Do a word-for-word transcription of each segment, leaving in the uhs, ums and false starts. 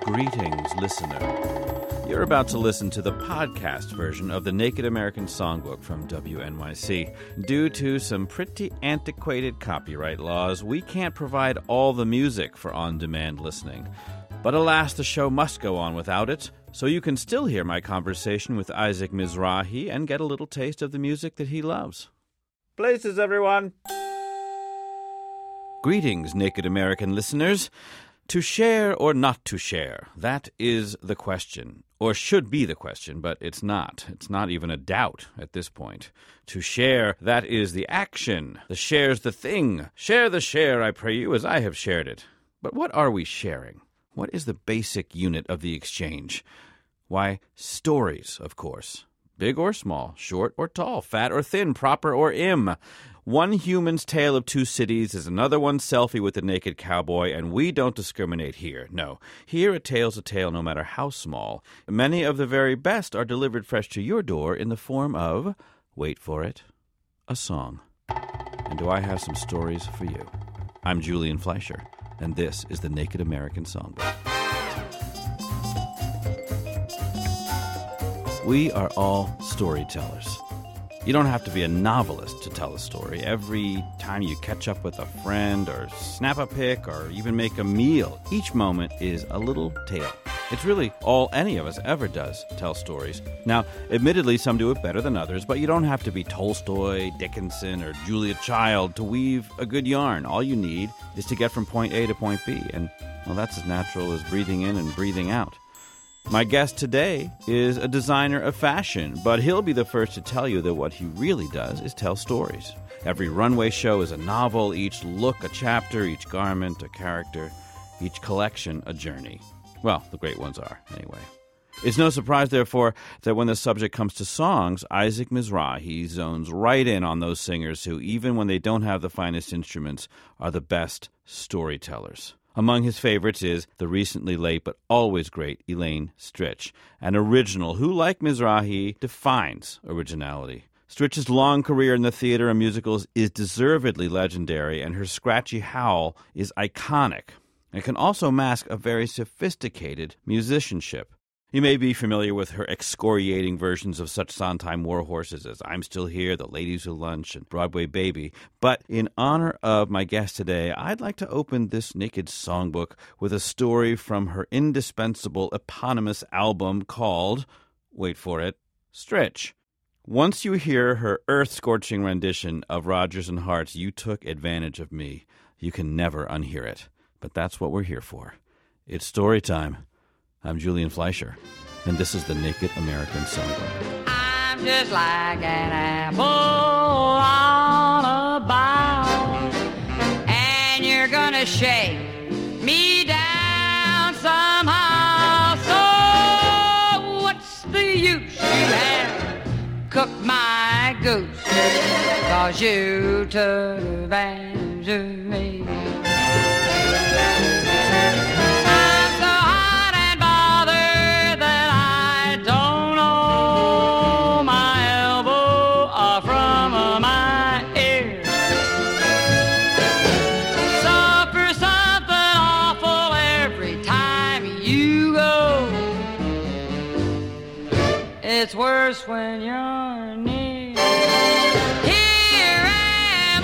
Greetings, listener. You're about to listen to the podcast version of the Naked American Songbook from W N Y C. Due to some pretty antiquated copyright laws, we can't provide all the music for on-demand listening. But alas, the show must go on without it, so you can still hear my conversation with Isaac Mizrahi and get a little taste of the music that he loves. Places, everyone! Greetings, Naked American listeners. To share or not to share, that is the question. Or should be the question, but it's not. It's not even a doubt at this point. To share, that is the action. The share's the thing. Share the share, I pray you, as I have shared it. But what are we sharing? What is the basic unit of the exchange? Why, stories, of course. Big or small, short or tall, fat or thin, proper or im. One human's tale of two cities is another one's selfie with a naked cowboy, and we don't discriminate here. No, here a tale's a tale no matter how small. Many of the very best are delivered fresh to your door in the form of, wait for it, a song. And do I have some stories for you? I'm Julian Fleischer, and this is the Naked American Songbook. We are all storytellers. You don't have to be a novelist to tell a story. Every time you catch up with a friend or snap a pic or even make a meal, each moment is a little tale. It's really all any of us ever does, tell stories. Now, admittedly, some do it better than others, but you don't have to be Tolstoy, Dickinson, or Julia Child to weave a good yarn. All you need is to get from point A to point B, and, well, that's as natural as breathing in and breathing out. My guest today is a designer of fashion, but he'll be the first to tell you that what he really does is tell stories. Every runway show is a novel, each look a chapter, each garment a character, each collection a journey. Well, the great ones are, anyway. It's no surprise, therefore, that when the subject comes to songs, Isaac Mizrahi zones right in on those singers who, even when they don't have the finest instruments, are the best storytellers. Among his favorites is the recently late but always great Elaine Stritch, an original who, like Mizrahi, defines originality. Stritch's long career in the theater and musicals is deservedly legendary, and her scratchy howl is iconic. It can also mask a very sophisticated musicianship. You may be familiar with her excoriating versions of such Sondheim war horses as I'm Still Here, The Ladies Who Lunch, and Broadway Baby. But in honor of my guest today, I'd like to open this Naked Songbook with a story from her indispensable eponymous album called, wait for it, Stritch. Once you hear her earth-scorching rendition of Rodgers and Hart's You Took Advantage of Me, you can never unhear it. But that's what we're here for. It's story time. I'm Julian Fleischer, and this is the Naked American Songbook. I'm just like an apple on a bough, and you're gonna shake me down somehow. So what's the use? You have cooked my goose, 'cause you took advantage of me. It's worse when you're near. Here am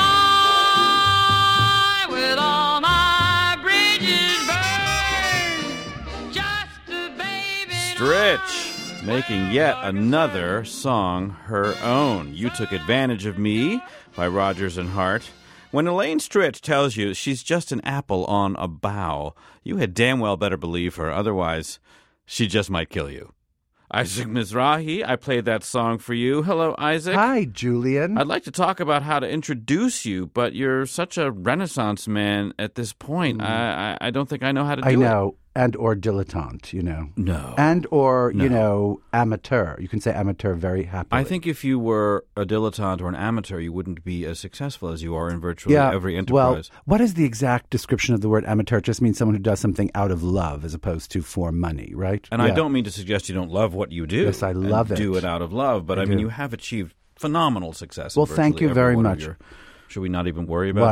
I with all my bridges burned. Just a baby. Stritch, making yet another song her own. You Took Advantage of Me by Rodgers and Hart. When Elaine Stritch tells you she's just an apple on a bough, you had damn well better believe her. Otherwise, she just might kill you. Isaac Mizrahi, I played that song for you. Hello, Isaac. Hi, Julian. I'd like to talk about how to introduce you, but you're such a Renaissance man at this point. Mm. I, I I don't think I know how to do it. I know. And or dilettante, you know. No. And or, no. you know, amateur. You can say amateur very happily. I think if you were a dilettante or an amateur, you wouldn't be as successful as you are in virtually yeah, every enterprise. Well, what is the exact description of the word amateur? It just means someone who does something out of love as opposed to for money, right? And yeah. I don't mean to suggest you don't love what you do. Yes, I love and it. do it out of love, but I, I mean, do. you have achieved phenomenal success. Well, in thank you every very one of much. Your, should we not even worry about What? it?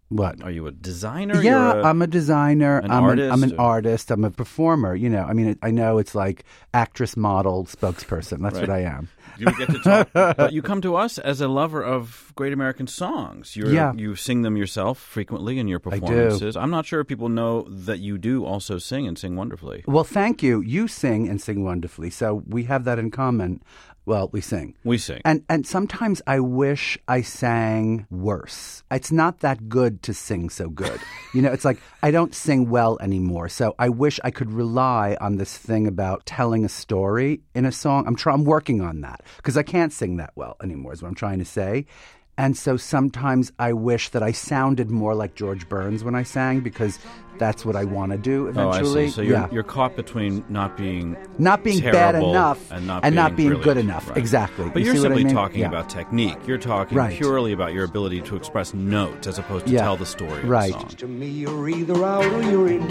What? Are you a designer? Yeah, You're a, I'm a designer. an I'm, artist, an, I'm an or- artist. I'm a performer. You know, I mean, I know it's like actress, model, spokesperson. That's Right. what I am. You get to talk, but you come to us as a lover of great American songs. You're, Yeah. You sing them yourself frequently in your do. performances. I'm not sure if people know that you do also sing and sing wonderfully. Well, thank you. You sing and sing wonderfully, so we have that in common. Well, we sing. We sing. And and sometimes I wish I sang worse. It's not that good to sing so good. You know, it's like I don't sing well anymore. So I wish I could rely on this thing about telling a story in a song. I'm try- I'm working on that because I can't sing that well anymore is what I'm trying to say. And so sometimes I wish that I sounded more like George Burns when I sang because that's what I want to do eventually. Oh, I see. So you're, yeah. you're caught between not being Not being bad terrible enough and not and being, not being brilliant. good enough. Right. Exactly. But You you're see what I simply mean? talking Yeah. about technique. You're talking Right. purely about your ability to express notes as opposed to Yeah. tell the story of Right. the song. To me, you're either out or you're in,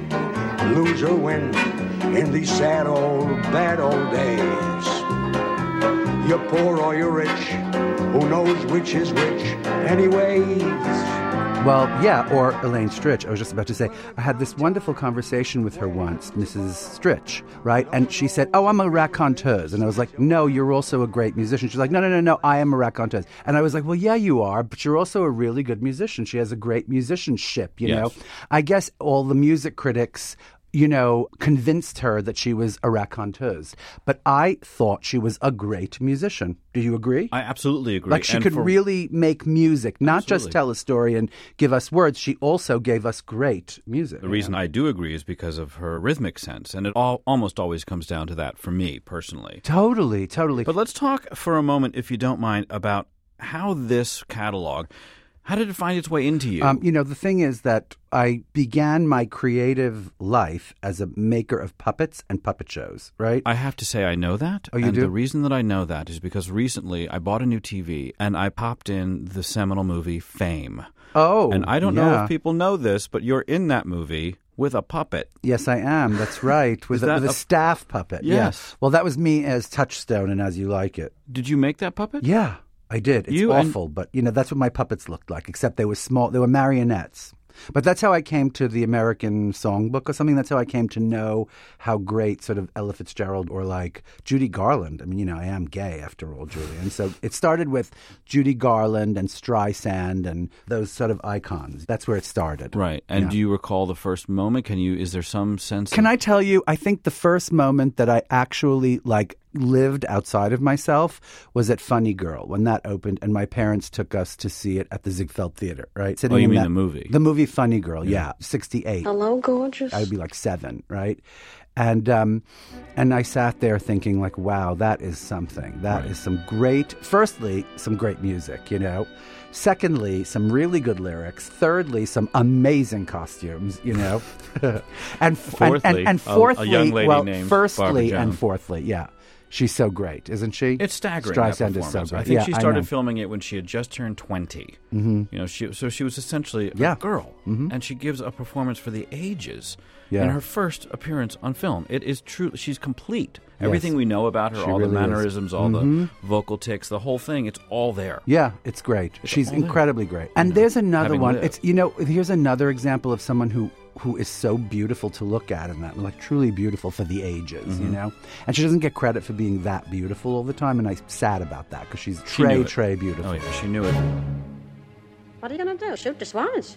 lose or win, in these sad old, bad old days. You're poor or you're rich, who knows which is which anyways. Well, yeah, or Elaine Stritch. I was just about to say, I had this wonderful conversation with her once, Missus Stritch, right? And she said, oh, I'm a raconteuse. And I was like, no, you're also a great musician. She's like, no, no, no, no, I am a raconteuse. And I was like, well, yeah, you are, but you're also a really good musician. She has a great musicianship, you Yes. know? I guess all the music critics, you know, convinced her that she was a raconteuse. But I thought she was a great musician. Do you agree? I absolutely agree. Like she And could for- really make music, not Absolutely. just tell a story and give us words. She also gave us great music. The reason I do agree is because of her rhythmic sense, and it all, almost always comes down to that for me personally. Totally, totally. But let's talk for a moment, if you don't mind, about how this catalog, how did it find its way into you? Um, you know, the thing is that I began my creative life as a maker of puppets and puppet shows, right? I have to say I know that. Oh, you and do? the reason that I know that is because recently I bought a new T V and I popped in the seminal movie Fame. oh, And I don't know yeah. if people know this, but you're in that movie with a puppet. Yes, I am. That's right. With, Is a, that with a, a- staff puppet. Yes. Yeah. Well, that was me as Touchstone and As You Like It. Did you make that puppet? Yeah, I did. It's You and- awful, but you know that's what my puppets looked like. Except they were small. They were marionettes. But that's how I came to the American Songbook or something. That's how I came to know how great sort of Ella Fitzgerald or like Judy Garland. I mean, you know, I am gay after all, Julie. And so it started with Judy Garland and Streisand and those sort of icons. That's where it started. Right. And Yeah. do you recall the first moment? Can you? Is there some sense? Can of, I tell you, I think the first moment that I actually like lived outside of myself was at Funny Girl when that opened and my parents took us to see it at the Ziegfeld Theater, right? Sitting Oh, you in mean that- the movie? The movie Funny Girl, yeah, sixty-eight. Hello, gorgeous. I would be like seven, right? And um, and I sat there thinking like, wow, that is something. That Right. is some great, firstly, some great music, you know. Secondly, some really good lyrics. Thirdly, some amazing costumes, you know. and, f- and, Fourthly, and, and a- a fourthly, young lady well, named firstly Barbara and Jones. fourthly, yeah. She's so great, isn't she? It's staggering. That Streisand is so performance. great. I think yeah, she I started know. filming it when she had just turned twenty. Mm-hmm. You know, she so she was essentially a Yeah. girl, mm-hmm. and she gives a performance for the ages. Yeah. In her first appearance on film, it is true. She's complete. Everything we know about her, She all really the is. mannerisms, all Mhm. the vocal tics, the whole thing. It's all there. Yeah, it's great. She's all there. incredibly great. And there's another having one. lived. It's you know, here's another example of someone who who is so beautiful to look at and that like truly beautiful for the ages, Mm-hmm. you know. And she doesn't get credit for being that beautiful all the time, and I'm sad about that because she's She knew Trey it. Trey beautiful. Oh yeah, she knew it. What are you gonna do? Shoot the swans?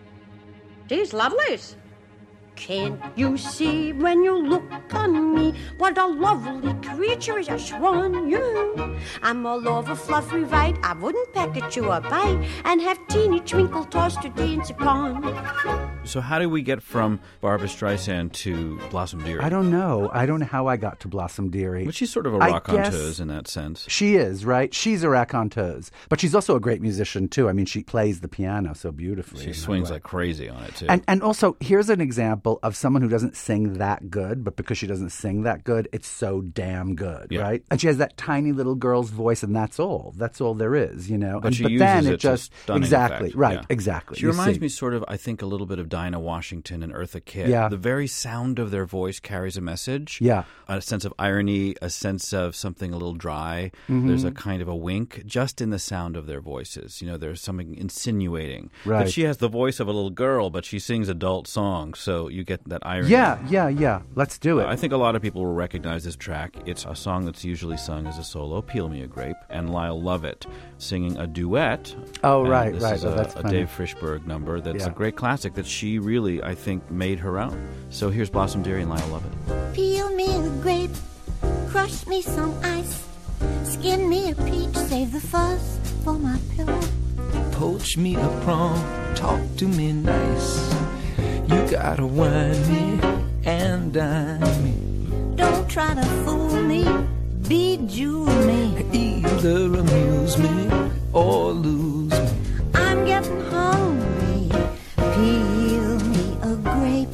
These lovelies. Can't you see when you look on me what a lovely creature is a swan? You, I'm all over fluffy white. I wouldn't peck at you or bite and have teeny twinkle tossed to dance upon. So how do we get from Barbra Streisand to Blossom Dearie? I don't know. I don't know how I got to Blossom Dearie. But she's sort of a I raconteuse guess- in that sense. She is, right? She's a raconteuse. But she's also a great musician, too. I mean, she plays the piano so beautifully. She in that swings way. like crazy on it too. And and also, here's an example of someone who doesn't sing that good, but because she doesn't sing that good, it's so damn good, Yeah. right? And she has that tiny little girl's voice, and that's all. That's all there is, you know. But and, she but uses then it it to just stunning exactly effect. right, Yeah. exactly. She You reminds see. me sort of, I think, a little bit of Dinah Washington and Eartha Kitt. Yeah. The very sound of their voice carries a message. Yeah. A sense of irony, a sense of something a little dry. Mm-hmm. There's a kind of a wink just in the sound of their voices. You know, there's something insinuating. Right. That she has the voice of a little girl, but she sings adult songs, so you get that irony. Yeah, yeah, yeah. Let's do it. I think a lot of people will recognize this track. It's a song that's usually sung as a solo, Peel Me a Grape, and Lyle Lovett singing a duet. Oh, And right, this right. is Oh, a, that's a funny. Dave Frischberg number that's Yeah. a great classic that she really, I think, made her own. So here's Blossom Dearie and Lyle Lovett. Peel me a grape, crush me some ice, skin me a peach, save the fuzz for my pillow. Poach me a prawn, talk to me nice. You gotta wine me and dine me. Don't try to fool me, bejewel me. Either amuse me or lose me. I'm getting hungry, peel me a grape.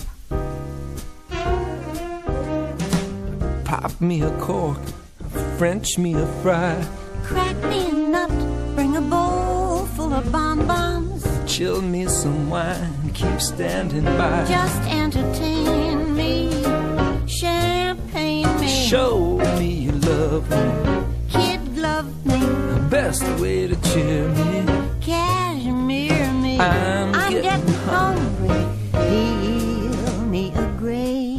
Pop me a cork, French me a fry. Crack me a nut, bring a bowl full of bonbons. Chill me some wine, keep standing by. Just entertain me, champagne me. Show me you love me. Kid glove me, Best way to cheer me. cashmere me. I'm getting, getting hungry, peel me a grape.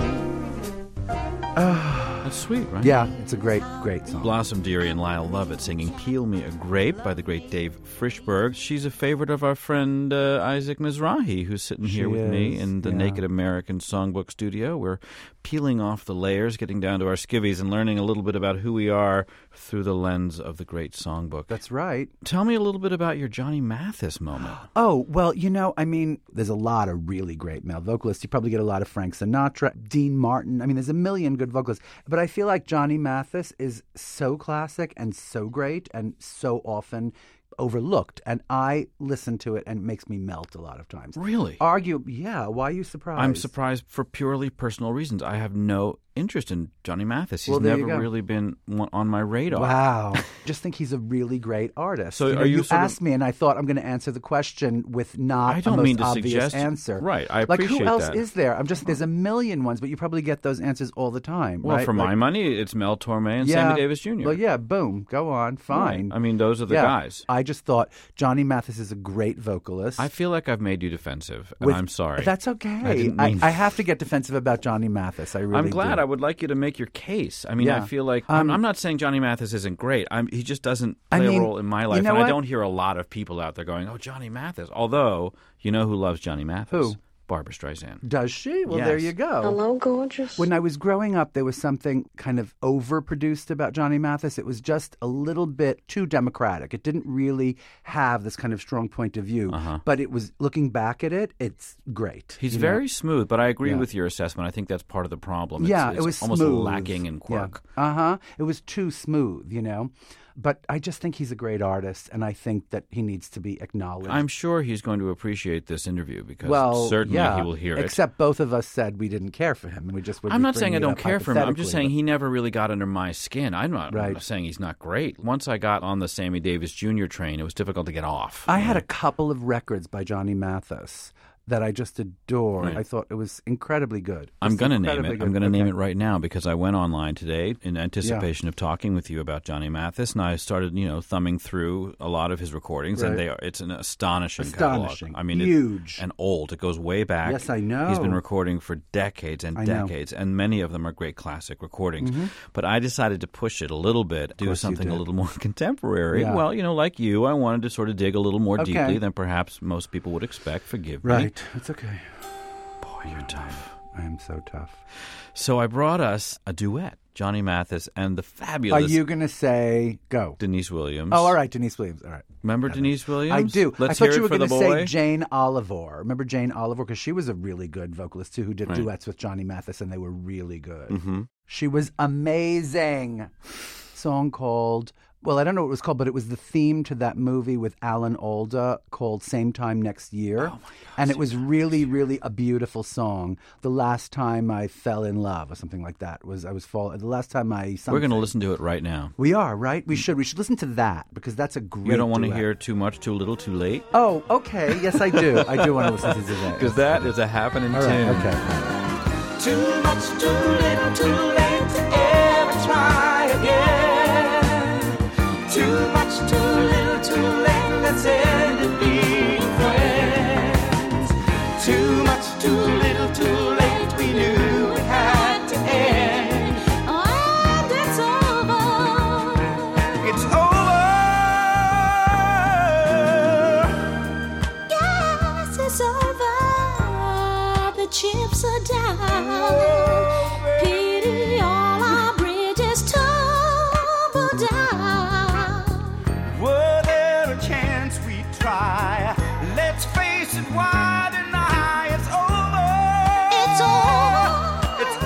That's sweet, right? Yeah, it's a great, great song. Blossom Dearie and Lyle Lovett singing Peel Me a Grape by the great Dave Frischberg. She's a favorite of our friend uh, Isaac Mizrahi, who's sitting here She with me is, in the yeah. Naked American Songbook Studio. We're peeling off the layers, getting down to our skivvies, and learning a little bit about who we are through the lens of the great songbook. That's right. Tell me a little bit about your Johnny Mathis moment. Oh, well, you know, I mean, there's a lot of really great male vocalists. You probably get a lot of Frank Sinatra, Dean Martin. I mean, there's a million good vocalists. But I feel like Johnny Mathis is so classic and so great and so often overlooked. And I listen to it and it makes me melt a lot of times. Really? Argue, yeah. Why are you surprised? I'm surprised for purely personal reasons. I have no interest in Johnny Mathis. He's Well, there you never go. really been one on my radar. Wow. Just think he's a really great artist. So you know, are you you sort of- asked me and I thought I'm going to answer the question with not I don't a most mean to obvious suggest- answer. Right, I Like appreciate who else that. is there? I'm just there's a million ones, but you probably get those answers all the time. Well, right? for Like, my money, it's Mel Torme and yeah, Sammy Davis Junior Well, yeah, boom, go on, fine. Right. I mean, those are the Yeah. guys. I just thought Johnny Mathis is a great vocalist. I feel like I've made you defensive, and With- I'm sorry. That's okay. I didn't I, mean- I have to get defensive about Johnny Mathis. I really I'm glad. do. I would like you to make your case. I mean, Yeah. I feel like Um, I'm, I'm not saying Johnny Mathis isn't great. I'm, he just doesn't I play mean, a role in my you life, know and I what? don't hear a lot of people out there going, "Oh, Johnny Mathis." Although, you know who loves Johnny Mathis? Who? Barbara Streisand. Does she? Well, there Yes. you go. Hello, gorgeous. When I was growing up, there was something kind of overproduced about Johnny Mathis. It was just a little bit too democratic. It didn't really have this kind of strong point of view. Uh-huh. But it was, looking back at it, it's great. He's you know? very smooth, but I agree Yeah. with your assessment. I think that's part of the problem. It's, Yeah, it's it was almost smooth. lacking in quirk. Yeah. Uh huh. It was too smooth, you know. But I just think he's a great artist, and I think that he needs to be acknowledged. I'm sure he's going to appreciate this interview because well, certainly yeah, he will hear it. Except both of us said we didn't care for him, and we just were. I'm not just saying I bringing it don't up care for him. I'm just saying hypothetically, he never really got under my skin. I'm not, I'm Right. not saying he's not great. Once I got on the Sammy Davis Junior train, it was difficult to get off. but I had a couple of records by Johnny Mathis that I just adored. Right. I thought it was incredibly good. I'm Just going to name incredibly it. good. I'm going to name Okay. it right now because I went online today in anticipation of talking with you about Johnny Mathis, and I started, you know, thumbing through a lot of his recordings, and Right. they are. It's an astonishing, Astonishing. catalog. I mean, it- Huge. and old. It goes way back. Yes, I know. He's been recording for decades and I know. decades, and many of them are great classic recordings. But I decided to push it a little bit, do course you something a did. little more contemporary. Yeah. Well, you know, like you, I wanted to sort of dig a little more Okay. deeply than perhaps most people would expect. Forgive me. Right. It's okay. Boy, you're tough. I am so tough. So I brought us a duet, Johnny Mathis and the Are fabulous you going to say go? Denise Williams. Oh, all right, Denise Williams. All right. Remember Denise Williams? I do. Let's I hear thought you it were for the going to boy. say Jane Oliver. Remember Jane Oliver? Because she was a really good vocalist, too, who did Right. duets with Johnny Mathis, and they were really good. Mhm. She was amazing. song called, well, I don't know what it was called, but it was the theme to that movie with Alan Alda called Same Time Next Year. Oh my God, and it Same was Time really, really a beautiful song. The last time I fell in love or something like that was I was fall. The last time I something. We're going to listen to it right now. We are, right? We should. We should listen to that because that's a great You don't want to duet. hear Too Much, Too Little, Too Late? Oh, okay. Yes, I do. I do want to listen to that. Because that is a happening All tune. right, okay. Too much, too little, too late to ever try again. Too much, too little, too late, let's end it being friends. Too much, too little, too late, we knew it had to end. And it's over. It's over. Yes, it's over. The chips are down. Pity all our bridges tumble down. Were there a chance we'd try? Let's face it, wide and high, it's over. It's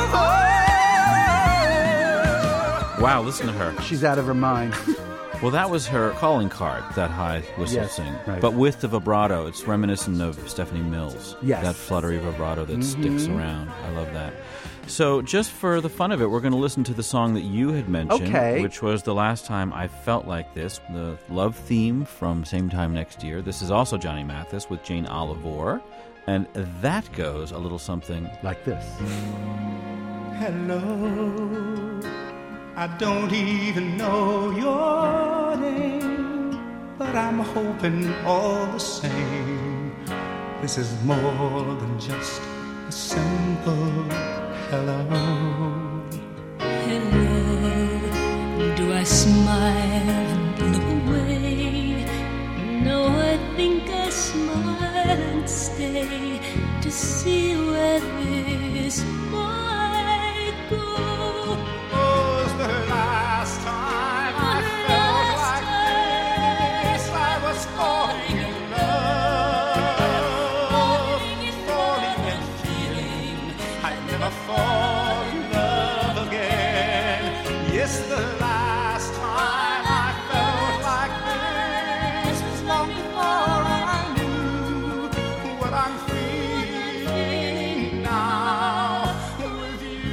over. It's over. Wow, listen to her. She's out of her mind. Well, that was her calling card, that high whistle Yes, sing. right. But with the vibrato, it's reminiscent of Stephanie Mills. Yes. That fluttery vibrato that sticks around. I love that. So just for the fun of it, we're going to listen to the song that you had mentioned, Okay. which was The Last Time I Felt Like This, the love theme from Same Time Next Year. This is also Johnny Mathis with Jane Oliver. And that goes a little something Like this. Hello, I don't even know your name, but I'm hoping all the same. This is more than just a simple hello. Hello, do I smile and look away? No, I think I smile and stay to see where this might go. Was the last time I felt like this? I was falling in love, falling and feeling I'd never fall in love again. Yes, the last time I felt like this was long before I knew what I'm feeling now with you.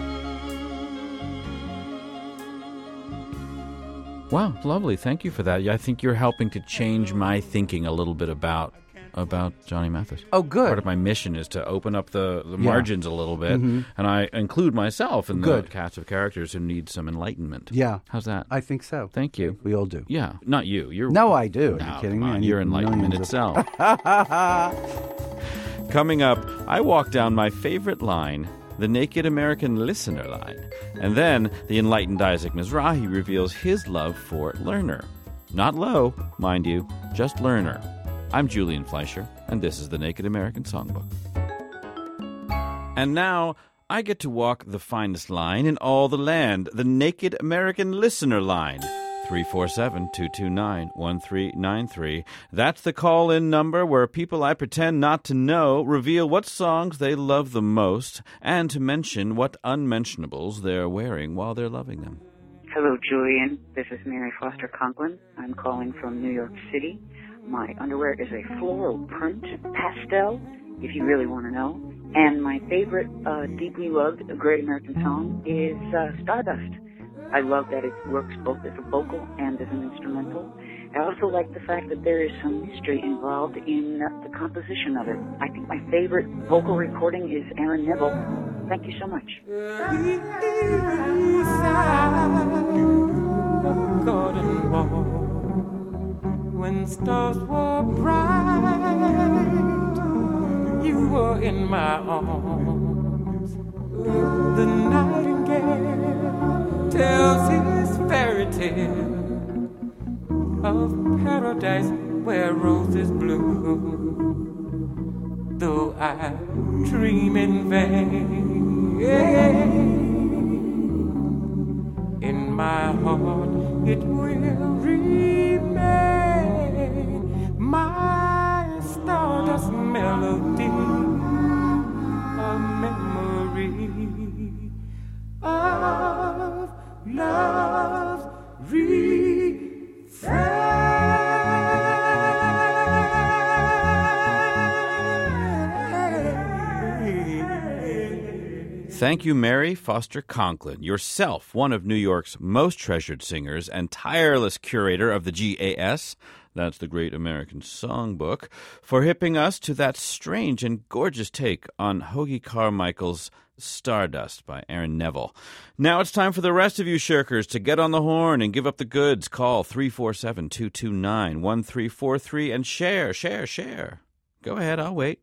Wow, lovely. Thank you for that. I think you're helping to change my thinking a little bit about about Johnny Mathis. Oh, good. Part of my mission is to open up the, the Yeah. margins a little bit, and I include myself in Good. the cast of characters who need some enlightenment. Yeah. How's that? I think so. Thank you. We all do. Yeah, not you. You're No, I do. Are No, you kidding come me? on, I need you're enlightenment millions of- itself. Coming up, I walk down my favorite line, the Naked American Listener line. And then the enlightened Isaac Mizrahi reveals his love for Lerner. Not Low, mind you, just Lerner. I'm Julian Fleischer, and this is the Naked American Songbook. And now I get to walk the finest line in all the land, the Naked American Listener line. three four seven, two two nine, one three nine three. That's the call-in number where people I pretend not to know reveal what songs they love the most and to mention what unmentionables they're wearing while they're loving them. Hello, Julian. This is Mary Foster Conklin. I'm calling from New York City. My underwear is a floral print pastel, if you really want to know. And my favorite uh, deeply loved Great American song is uh, Stardust. I love that it works both as a vocal and as an instrumental. I also like the fact that there is some mystery involved in uh, the composition of it. I think my favorite vocal recording is Aaron Neville. Thank you so much. Garden wall, when stars were bright, you were in my arms. The nightingale tells his fairy tale of paradise where roses bloom, though I dream in vain. In my heart it will remain my stardust melody, a memory of love. Thank you, Mary Foster Conklin, yourself one of New York's most treasured singers and tireless curator of the G A S, that's the Great American Songbook, for hipping us to that strange and gorgeous take on Hoagy Carmichael's Stardust by Aaron Neville. Now it's time for the rest of you shirkers to get on the horn and give up the goods. Call three four seven, two two nine, one three four three and share, share, share. Go ahead, I'll wait.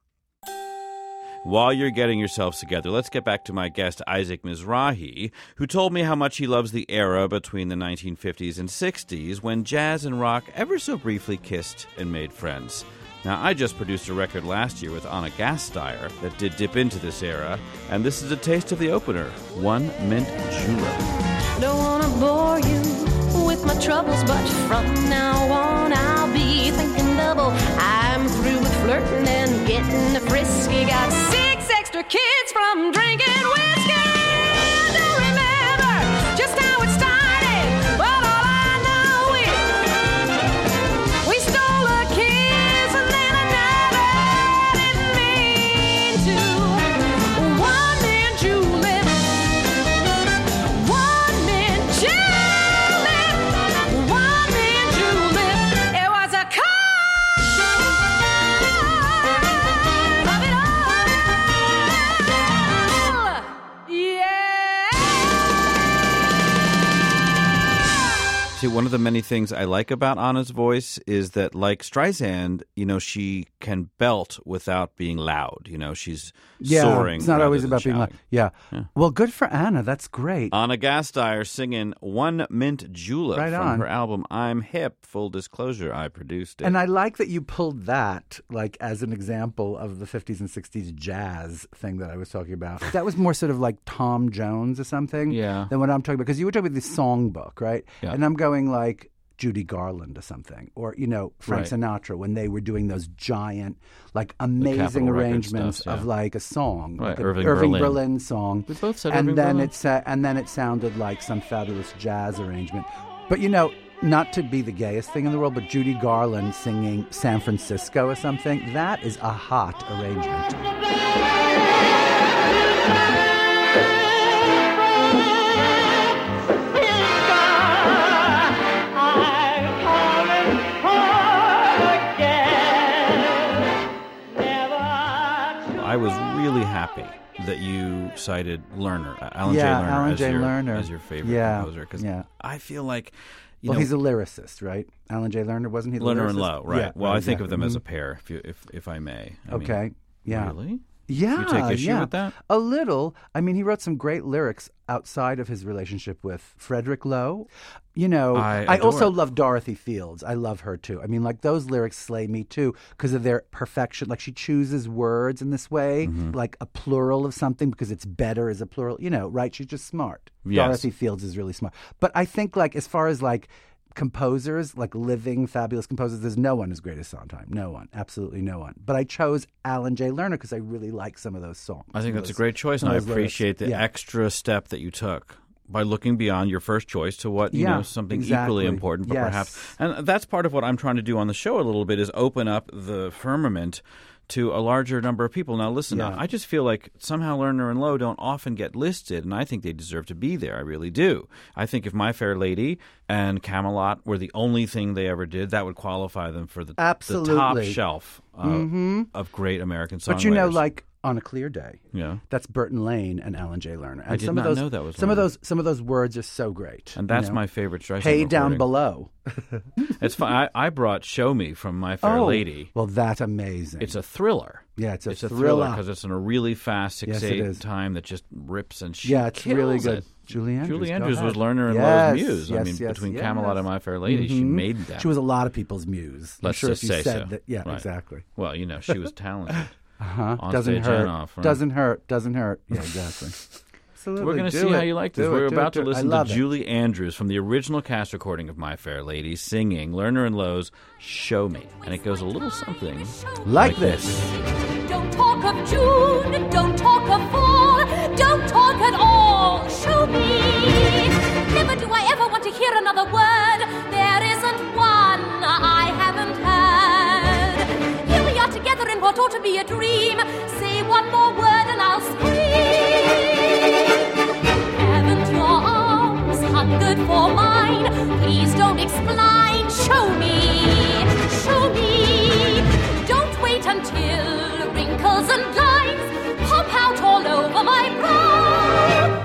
While you're getting yourselves together, let's get back to my guest, Isaac Mizrahi, who told me how much he loves the era between the nineteen fifties and sixties when jazz and rock ever so briefly kissed and made friends. Now, I just produced a record last year with Anna Gasteyer that did dip into this era, and this is a taste of the opener, One Mint Julep. Don't want to bore you with my troubles, but from now on I'll be thinking double. I'm through with flirting and getting frisky. Got six extra kids from drinking whiskey. I don't remember just how it started, but all I know is we stole a kiss and then another. Didn't mean to. One mint julep, one mint julep, one mint julep. It was a car. Love it all. Yeah. See, one of the many things I like about Anna's voice is that, like Streisand, you know, she can belt without being loud. You know, she's Yeah, soaring. it's not rather always than about being shouting. like, yeah. Yeah. Well, good for Anna. That's great. Anna Gasteyer singing One Mint Julep Right from on. her album I'm Hip. Full disclosure, I produced it. And I like that you pulled that like as an example of the fifties and sixties jazz thing that I was talking about. That was more sort of like Tom Jones or something Yeah. than what I'm talking about. Because you were talking about the songbook, right? Yeah. And I'm going like Judy Garland or something. Or, you know, Frank Right. Sinatra when they were doing those giant, like amazing Capitol Records arrangements stuff, yeah. of like a song. Right, like an Irving Irving Berlin. Berlin song. We both said and Irving then Berlin. it sa- and then it sounded like some fabulous jazz arrangement. But you know, not to be the gayest thing in the world, but Judy Garland singing San Francisco or something, that is a hot arrangement. I was really happy that you cited Lerner, uh, Alan Yeah, J. Lerner, Alan as, J. your, Lerner. as your favorite Yeah, composer. Because yeah. I feel like, you Well, know, he's a lyricist, right? Alan J. Lerner, wasn't he the Lerner lyricist? and Lowe, right? Yeah, well, right, I think of exactly. them as a Mhm. pair, if you, if if I may. I mean, Okay, yeah. Really? Yeah, You take issue yeah. with that? A little. I mean, he wrote some great lyrics outside of his relationship with Frederick Lowe. You know, I I, adore also it. love Dorothy Fields. I love her too. I mean, like those lyrics slay me too because of their perfection. Like she chooses words in this way, Mm-hmm. like a plural of something because it's better as a plural. You know, right? She's just smart. Yes. Dorothy Fields is really smart. But I think, like, as far as like composers, like living fabulous composers, there's no one as great as Sondheim. No one, absolutely no one. But I chose Alan J. Lerner because I really like some of those songs. I think some of that's a those- great choice, some and I of those lyrics. appreciate the Yeah. extra step that you took by looking beyond your first choice to what, you Yeah, know, something exactly. equally important, but Yes. perhaps. And that's part of what I'm trying to do on the show a little bit is open up the firmament to a larger number of people. Now, listen, Yeah. I just feel like somehow Lerner and Lowe don't often get listed, and I think they deserve to be there. I really do. I think if My Fair Lady and Camelot were the only thing they ever did, that would qualify them for the, the top Absolutely. shelf uh, Mhm. of great American songwriters. But you know, like On a Clear Day, yeah. that's Burton Lane and Alan J. Lerner. And I did some not of those, know that was some of Lerner. those. Some of those words are so great. And you that's know? my favorite Streisand Hey Down recording. Below. It's fun. I, I brought Show Me from My Fair oh, Lady. well, that's amazing. It's a thriller. yeah, it's a It's a thriller. thriller because it's in a really fast six Yes, it eight is. time that just rips and she Yeah, it's really kills good. it. Julie Andrews. Julie go Andrews ahead. was Lerner and yes, Lowe's muse. I yes, mean, yes, between yes. Camelot and My Fair Lady, she Mhm. made that. She was a lot of people's muse. I'm Let's sure just if you say said so. that. Yeah, Right. exactly. Well, you know, she was talented. Uh-huh. On Doesn't stage hurt. and off, right? Doesn't hurt. Doesn't hurt. Yeah, exactly. Absolutely. We're going to Do see it. how you like this. Do We're it, do about it, do to it. I listen to love it. Julie Andrews from the original cast recording of My Fair Lady singing Lerner and Lowe's Show Me. And it goes a little something Like this. Don't talk of June, don't talk of fall, don't talk at all. Show me. Never do I ever want to hear another word. There isn't one I haven't heard. Here we are together in what ought to be a dream. Say one more word and I'll scream. nickels and dimes pop out all over my brow.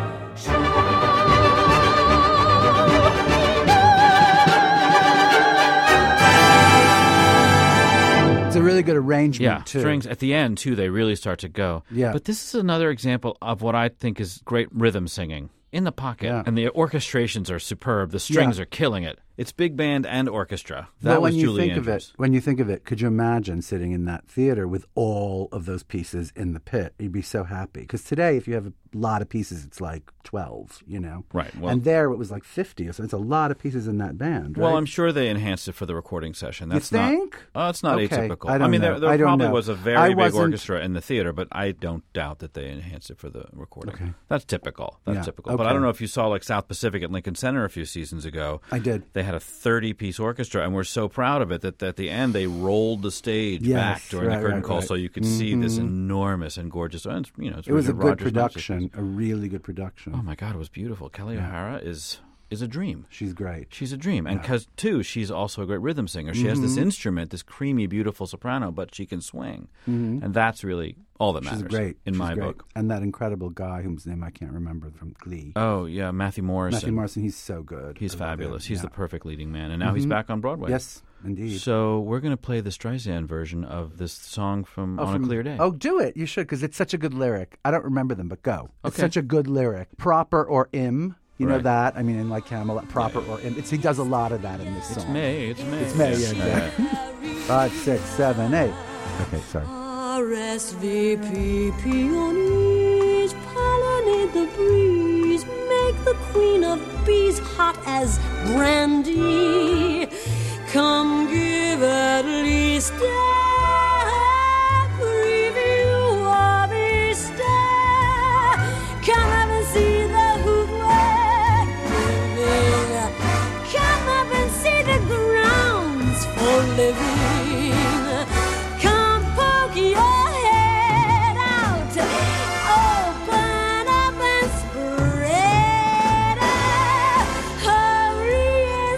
It's a really good arrangement, Yeah, too. strings at the end, too, they really start to go. Yeah. But this is another example of what I think is great rhythm singing. In the pocket. Yeah. And the orchestrations are superb. The strings Yeah. are killing it. It's big band and orchestra. That But was when you Julie think Andrews. of it, when you think of it, could you imagine sitting in that theater with all of those pieces in the pit? You'd be so happy. Because today, if you have a lot of pieces, it's like twelve, you know? Right. Well, and there it was like fifty, so it's a lot of pieces in that band, right? Well, I'm sure they enhanced it for the recording session. That's You think? Not, oh, it's not Okay. atypical. I don't mean, know. there, there I don't probably know. was a I very big wasn't- orchestra in the theater, but I don't doubt that they enhanced it for the recording. Okay. That's typical. That's Yeah. typical. But I Okay. don't know if you saw like South Pacific at Lincoln Center a few seasons ago. I did. They had a thirty-piece orchestra, and we're so proud of it that at the end they rolled the stage Yes, back during right, the curtain right, call, right. so you could see this Mhm. enormous and gorgeous. And, you know, it's It was a Richard good Rodgers' production, masterpiece. a really good production. Oh my God, it was beautiful. Kelly Yeah. O'Hara is is a dream. She's great. She's a dream. And Yeah. because, too, she's also a great rhythm singer. She has this Mhm. instrument, this creamy, beautiful soprano, but she can swing. Mhm. And that's really all that matters She's great. in She's my great. book. And that incredible guy whose name I can't remember from Glee. Oh, yeah, Matthew Morrison. Matthew Morrison, he's so good. He's I love fabulous. him. He's Yeah. the perfect leading man. And now he's Mhm. back on Broadway. Yes, indeed. So we're going to play the Streisand version of this song from Oh, On from- a Clear Day. Oh, do it. You should, because it's such a good lyric. I don't remember them, but go. It's Okay. such a good lyric. Proper or im. You know Right. that? I mean, in like Camelot, proper or im. It's, he does a lot of that in this It's song. May. It's May. It's May, yeah, exactly. Five, six, seven, eight. Okay, sorry. R S V P peonies pollinate the breeze, make the queen of bees hot as brandy. Come give at least a preview of Easter. Come up and see the hoop we're moving. Come up and see the grounds for living. Come poke your head out, open up and spread. Hurry and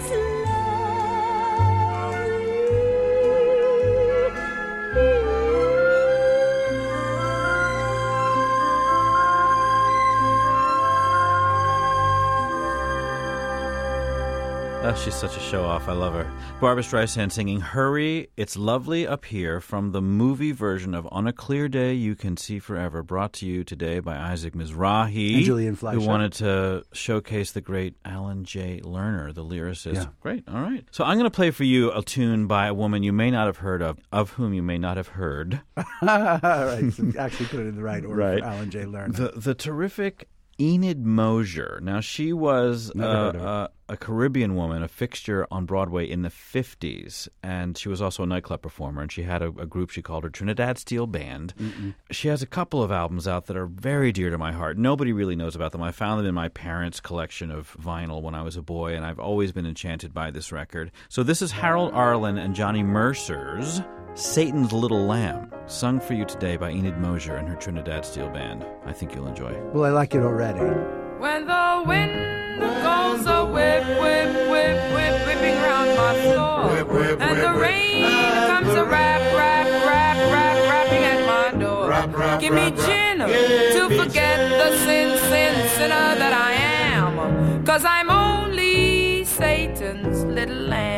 Oh, she's such a show-off. I love her. Barbra Streisand singing Hurry, It's Lovely Up Here from the movie version of On a Clear Day You Can See Forever, brought to you today by Isaac Mizrahi, And Julian Fleischer. who wanted to showcase the great Alan J. Lerner, the lyricist. Yeah. Great. All right. So I'm going to play for you a tune by a woman you may not have heard of, of whom you may not have heard. All right, so actually put it in the right order Right. for Alan J. Lerner. The the terrific Enid Mosier. Now, she was Never uh, heard of her. uh, a Caribbean woman, a fixture on Broadway in the fifties, and she was also a nightclub performer, and she had a, a group she called her Trinidad Steel Band. Mm-mm. She has a couple of albums out that are very dear to my heart. Nobody really knows about them. I found them in my parents' collection of vinyl when I was a boy, and I've always been enchanted by this record. So this is Harold Arlen and Johnny Mercer's Satan's Little Lamb, sung for you today by Enid Mosier and her Trinidad Steel Band. I think you'll enjoy. Well, I like it already. When the wind goes a whip, whip, whip, whip, whipping round my floor, and the rain comes a rap, rap, rap, rap, rapping at my door. Give me gin to forget the sin, sin, sinner that I am, 'cause I'm only Satan's little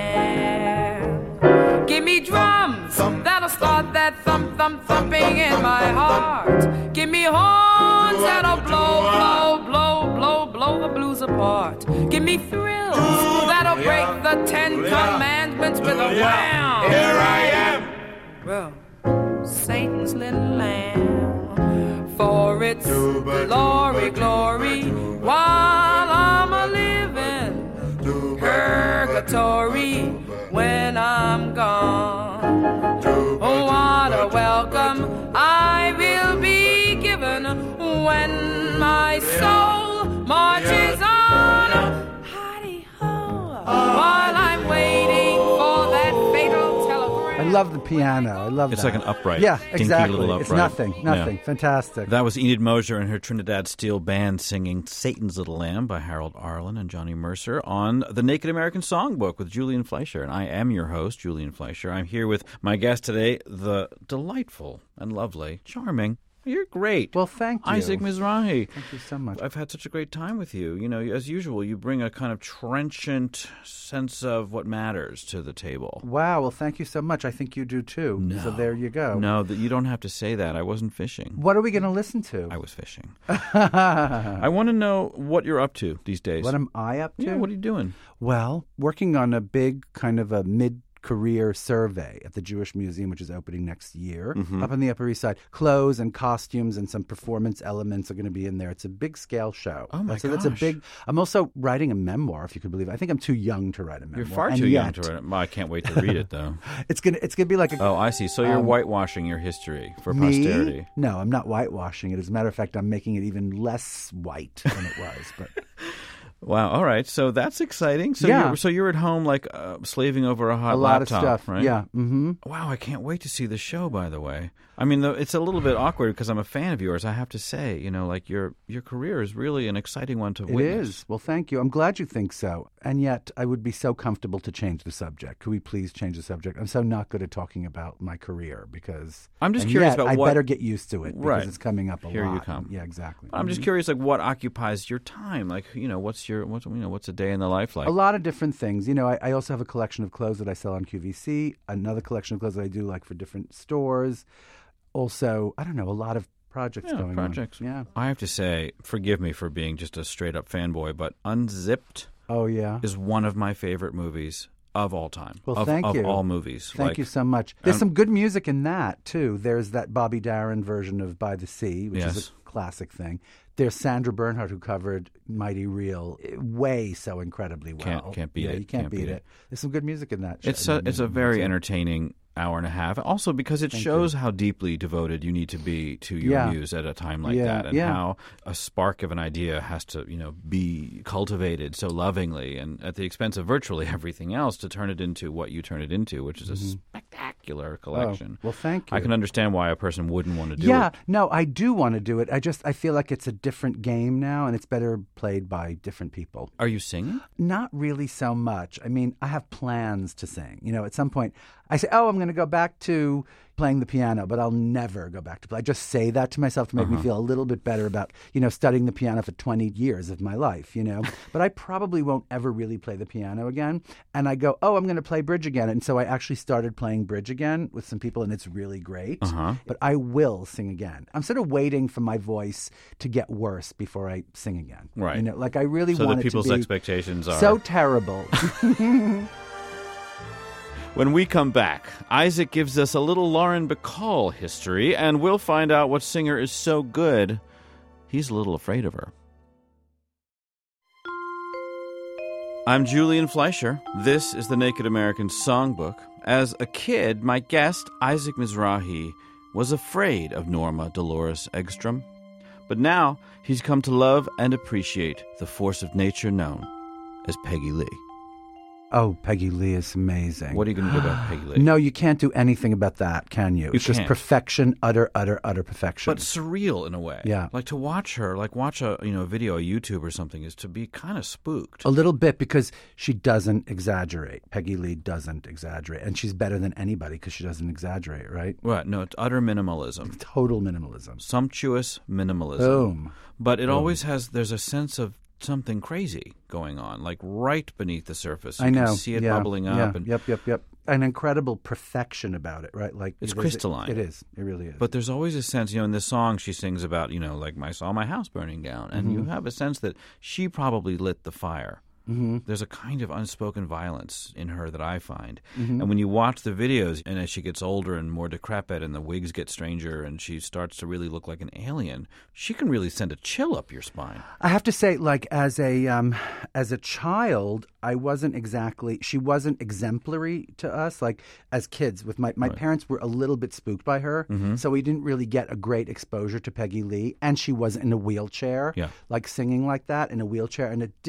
lamb. Give me drums that'll start that thump, thump, thumping in my heart. Give me horns that'll blow, blow, blow, blow, blow the blues apart. Give me thrills that'll break the Ten Commandments with a wham. Here I am. Well, Satan's little lamb, for its glory, glory, while I'm a living purgatory when I'm gone. Oh, what a welcome I will be given when my soul marches on. Hidey ho, while I'm waiting for that fatal telegram. I love the piano. I love It's that. like an upright, Yeah, dinky exactly. little It's upright. nothing, nothing. Yeah. Fantastic. That was Enid Mosier and her Trinidad Steel Band singing Satan's Little Lamb by Harold Arlen and Johnny Mercer on the Naked American Songbook with Julian Fleischer. And I am your host, Julian Fleischer. I'm here with my guest today, the delightful and lovely, charming, you're great. Well, thank you. Isaac Mizrahi. Thank you so much. I've had such a great time with you. You know, as usual, you bring a kind of trenchant sense of what matters to the table. Wow, well, thank you so much. I think you do too. No. So there you go. No, that you don't have to say that. I wasn't fishing. What are we going to listen to? I was fishing. I want to know what you're up to these days. What am I up to? Yeah, what are you doing? Well, working on a big kind of a mid career survey at the Jewish Museum, which is opening next year, Mm-hmm. up on the Upper East Side. Clothes and costumes and some performance elements are going to be in there. It's a big scale show. Oh, my So that's a gosh. big. I'm also writing a memoir, if you could believe it. I think I'm too young to write a memoir. You're far and too yet, young to read it. Well, I can't wait to read it, though. It's gonna. It's gonna be like a. Oh, I see. So you're Um, whitewashing your history for me? posterity. No, I'm not whitewashing it. As a matter of fact, I'm making it even less white than it was. But Wow. All right. So that's exciting. So Yeah. you're, so you're at home, like uh, slaving over a hot a lot laptop, of stuff. right? Yeah. Mm-hmm. Wow. I can't wait to see the show. By the way, I mean, though, it's a little bit awkward because I'm a fan of yours. I have to say, you know, like your your career is really an exciting one to It witness. is. Well, thank you. I'm glad you think so. And yet, I would be so comfortable to change the subject. Could we please change the subject? I'm so not good at talking about my career because I'm just and curious yet, about I what- better get used to it because Right. it's coming up a Here lot. you come. Yeah, exactly. I'm just Mhm. curious, like what occupies your time? Like, you know, what's your what's you know what's a day in the life like? A lot of different things. You know, I, I also have a collection of clothes that I sell on Q V C. Another collection of clothes that I do like for different stores. Also, I don't know, a lot of projects Yeah, going projects. on. Yeah. I have to say, forgive me for being just a straight up fanboy, but Unzipped Oh yeah. is one of my favorite movies of all time. Well, of, thank of you. all movies. Thank Like, you so much. There's um, some good music in that too. There's that Bobby Darin version of By the Sea, which is Yes. a classic thing. There's Sandra Bernhardt who covered Mighty Real eh, way so incredibly well. Can't- can't beat yeah, it. You can't, Can't beat, beat it. it. There's some good music in that. It's show. a it's a very entertaining hour and a half. Also because it Thank shows how deeply devoted you need to be to your Yeah. muse at a time like Yeah, that, and yeah. how a spark of an idea has to, you know, be cultivated so lovingly and at the expense of virtually everything else to turn it into what you turn it into, which is a spectacular collection. Oh, well, thank you. I can understand why a person wouldn't want to do yeah, it. no, I do want to do it. I just I feel like it's a different game now, and it's better played by different people. Are you singing? Not really so much. I mean, I have plans to sing. You know, at some point, I say, "Oh, I'm going to go back to playing the piano," but I'll never go back to play. I just say that to myself to make Uh-huh. me feel a little bit better about, you know, studying the piano for twenty years of my life, you know. But I probably won't ever really play the piano again. And I go, "Oh, I'm going to play bridge again." And so I actually started playing bridge again with some people, and it's really great. Uh-huh. But I will sing again. I'm sort of waiting for my voice to get worse before I sing again. Right. You know, like I really So want that it to people's be expectations are so terrible. When we come back, Isaac gives us a little Lauren Bacall history, and we'll find out what singer is so good he's a little afraid of her. I'm Julian Fleischer. This is the Naked American Songbook. As a kid, my guest, Isaac Mizrahi, was afraid of Norma Dolores Eggstrom. But now he's come to love and appreciate the force of nature known as Peggy Lee. Oh, Peggy Lee is amazing. What are you going to do about Peggy Lee? No, you can't do anything about that, can you? You It's just can't. perfection, utter, utter, utter perfection. But surreal in a way. Yeah. Like to watch her, like watch a you know a video, a YouTube or something, is to be kind of spooked. A little bit, because she doesn't exaggerate. Peggy Lee doesn't exaggerate. And she's better than anybody because she doesn't exaggerate, right? Right? No, it's utter minimalism, Total minimalism. sumptuous minimalism. Boom. But it Boom. always has. There's a sense of something crazy going on, like right beneath the surface. You I know. can see it yeah. bubbling up, Yeah. and Yep, yep, yep. An incredible perfection about it, right? Like It's there's- crystalline. It is. It really is. But there's always a sense, you know, in this song she sings about, you know, like I saw my house burning down, and you Mm-hmm. have a sense that she probably lit the fire. Mm-hmm. There's a kind of unspoken violence in her that I find. Mm-hmm. And when you watch the videos, and as she gets older and more decrepit and the wigs get stranger and she starts to really look like an alien, she can really send a chill up your spine. I have to say, like as a um, as a child, I wasn't exactly. She wasn't exemplary to us. Like as kids, with my my Right. parents were a little bit spooked by her, Mhm. so we didn't really get a great exposure to Peggy Lee, and she was in a wheelchair, Yeah. like singing like that in a wheelchair, and it did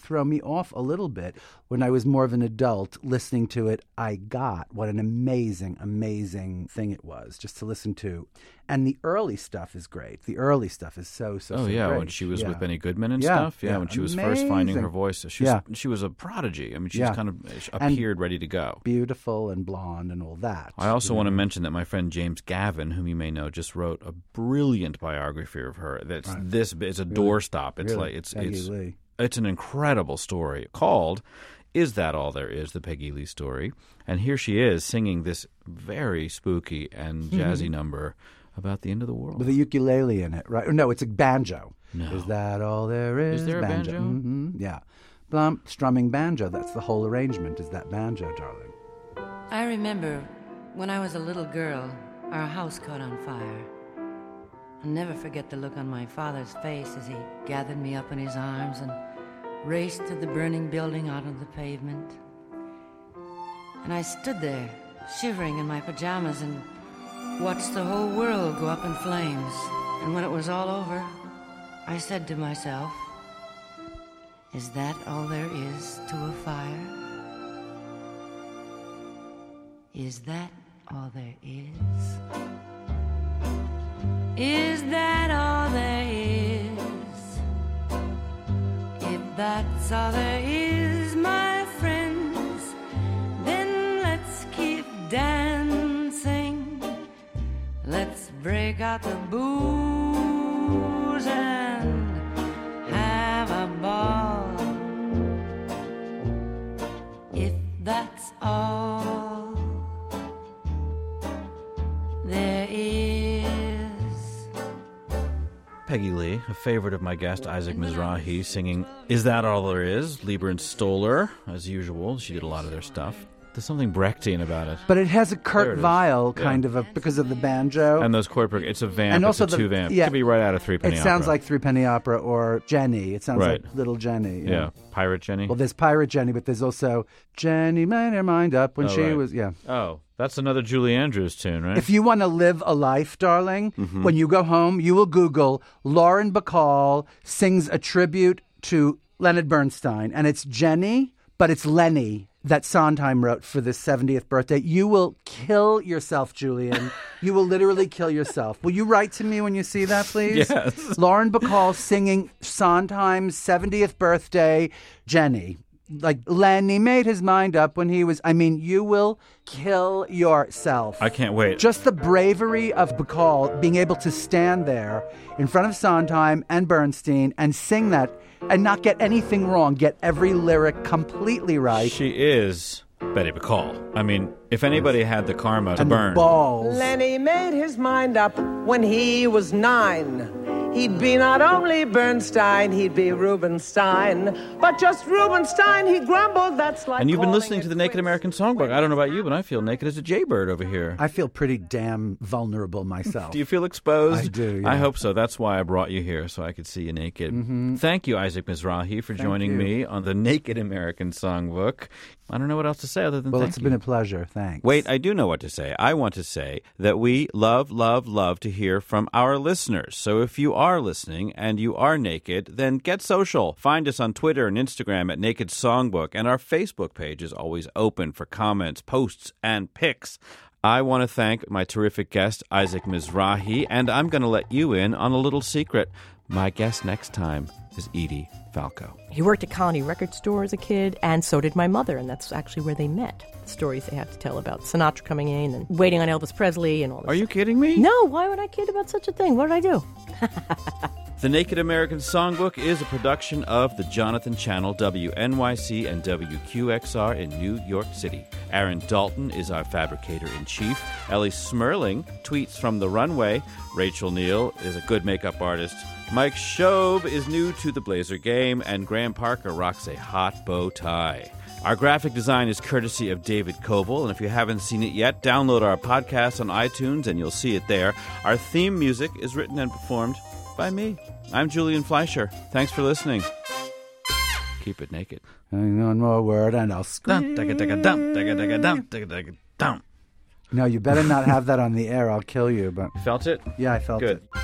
throw me off a little bit. When I was more of an adult listening to it, I got what an amazing, amazing thing it was just to listen to. And the early stuff is great. The early stuff is so, so, Oh, so yeah, great. when she was yeah. with Benny Goodman and Yeah, stuff. Yeah, yeah, when she was first finding her amazing. voice. She was, Yeah. she was a prodigy. I mean, she's Yeah. kind of And appeared ready to go. Beautiful and blonde and all that. I also you want to know. mention that my friend James Gavin, whom you may know, just wrote a brilliant biography of her. That's Right. this. It's a Really? doorstop. It's Really? like it's Peggy it's Lee. it's an incredible story called "Is That All There Is?" The Peggy Lee story. And here she is singing this very spooky and jazzy Mhm. number about the end of the world. With a ukulele in it, right? No, it's a banjo. No. Is that all there is? Is there a banjo? hmm Yeah. Blum, strumming banjo. That's the whole arrangement, is that banjo, darling. I remember when I was a little girl, our house caught on fire. I'll never forget the look on my father's face as he gathered me up in his arms and raced to the burning building out on the pavement. And I stood there, shivering in my pajamas, and watched the whole world go up in flames. And when it was all over, I said to myself, is that all there is to a fire? Is that all there is? Is that all there is? If that's all there is, my friends, then let's keep dancing. Let's break out the booze and have a ball. If that's all there is. Peggy Lee, a favorite of my guest Isaac Mizrahi, singing "Is That All There Is?" Lieber and Stoller, as usual. She did a lot of their stuff. There's something Brechtian about it. But it has a There Kurt it is. Weill Yeah. kind of a, because of the banjo. And those chord progr- it's a vamp, And also it's a the- two-vamp. yeah. It could be right out of Three Penny It Opera. sounds like Three Penny Opera or Jenny. It sounds Right. like Little Jenny. Yeah, Pirate Jenny. Well, there's Pirate Jenny, but there's also Jenny made her mind up when Oh, she right. was, yeah. Oh, that's another Julie Andrews tune, right? If you want to live a life, darling, Mhm. when you go home, you will Google Lauren Bacall sings a tribute to Leonard Bernstein. And it's Jenny, but it's Lenny that Sondheim wrote for the seventieth birthday. You will kill yourself, Julian. You will literally kill yourself. Will you write to me when you see that, please? Yes. Lauren Bacall singing Sondheim's seventieth birthday, Jenny. Like, Lenny made his mind up when he was... I mean, you will kill yourself. I can't wait. Just the bravery of Bacall being able to stand there in front of Sondheim and Bernstein and sing that and not get anything wrong, get every lyric completely right. She is Betty Bacall. I mean, if anybody had the karma to And the burn. balls. Lenny made his mind up when he was nine. He'd be not only Bernstein, he'd be Rubinstein. But just Rubinstein, he grumbled, that's like And you've been calling listening it to the Naked American Songbook. I don't know about you, but I feel naked as a jaybird over here. I feel pretty damn vulnerable myself. Do you feel exposed? I do, I yeah. hope so. That's why I brought you here, so I could see you naked. Mhm. Thank you, Isaac Mizrahi, for Thank joining you. me on the Naked American Songbook. I don't know what else to say other than Well, thank it's you. been a pleasure. Thanks. Wait, I do know what to say. I want to say that we love, love, love to hear from our listeners. So if you are listening and you are naked, then get social. Find us on Twitter and Instagram at Naked Songbook, and our Facebook page is always open for comments, posts, and pics. I want to thank my terrific guest, Isaac Mizrahi, and I'm going to let you in on a little secret. My guest next time is Edie Falco. He worked at Colony Record Store as a kid, and so did my mother, and that's actually where they met. Stories they have to tell about Sinatra coming in and waiting on Elvis Presley and all this. Are you kidding me? No, why would I kid about such a thing? What did I do? The Naked American Songbook is a production of the Jonathan Channel, W N Y C and W Q X R in New York City. Aaron Dalton is our fabricator-in-chief. Ellie Smerling tweets from the runway. Rachel Neal is a good makeup artist. Mike Shobe is new to the Blazer game, and Graham Parker rocks a hot bow tie. Our graphic design is courtesy of David Koval, and if you haven't seen it yet, download our podcast on iTunes and you'll see it there. Our theme music is written and performed by me. I'm Julian Fleischer. Thanks for listening. Keep it naked. Hang on more word and I'll scream. Dum, dum, dum, dum, dum, dum, dum. No, you better not have that on the air. I'll kill you. But You felt it? yeah, I felt Good. it.